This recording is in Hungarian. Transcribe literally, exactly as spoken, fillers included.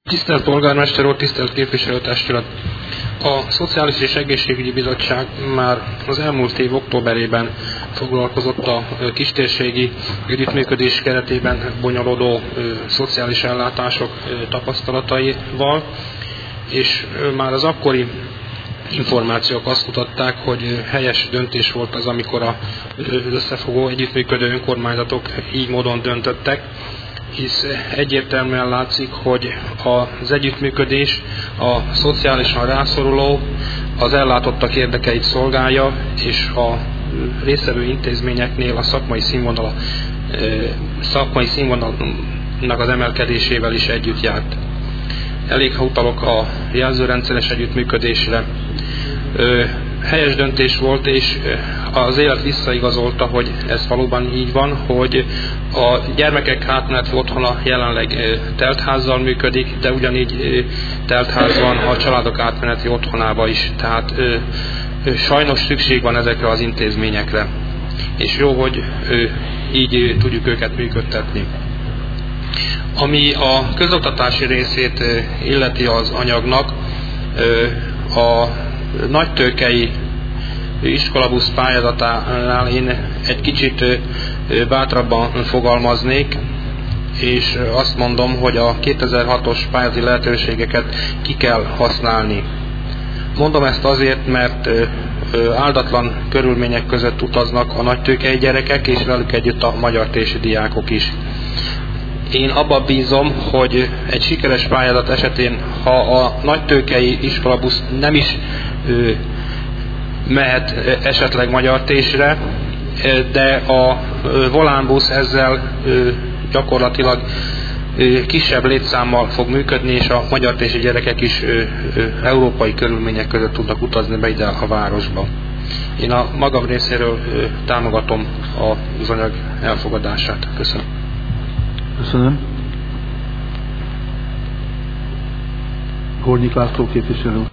Tisztelt Polgármester úr, tisztelt képviselőtestület! A Szociális és Egészségügyi Bizottság már az elmúlt év októberében foglalkozott a kistérségi együttműködés keretében bonyolódó szociális ellátások tapasztalataival, és már az akkori információk azt mutatták, hogy helyes döntés volt az, amikor az összefogó együttműködő önkormányzatok így módon döntöttek, hisz egyértelműen látszik, hogy az együttműködés a szociálisan rászoruló, az ellátottak érdekeit szolgálja, és a résztvevő intézményeknél a szakmai színvonal, szakmai színvonalnak az emelkedésével is együtt járt. Elég, ha utalok a jelzőrendszeres együttműködésre. Helyes döntés volt, és az élet visszaigazolta, hogy ez valóban így van, hogy a gyermekek átmeneti otthona jelenleg teltházzal működik, de ugyanígy teltház van a családok átmeneti otthonába is. Tehát sajnos szükség van ezekre az intézményekre, és jó, hogy így tudjuk őket működtetni. Ami a közoktatási részét illeti az anyagnak, a nagytőkei iskolabusz pályázatánál én egy kicsit bátrabban fogalmaznék, és azt mondom, hogy a kétezer-hatos pályázati lehetőségeket ki kell használni. Mondom ezt azért, mert áldatlan körülmények között utaznak a nagytőkei gyerekek, és velük együtt a magyartési diákok is. Én abban bízom, hogy egy sikeres pályázat esetén, ha a nagytőkei iskolabusz nem is ö, mehet esetleg magyartésre, de a volánbusz ezzel ö, gyakorlatilag ö, kisebb létszámmal fog működni, és a magyartési gyerekek is ö, ö, európai körülmények között tudnak utazni be ide a városba. Én a magam részéről ö, támogatom az anyag elfogadását. Köszönöm. Köszönöm. Hornyik László képviselő.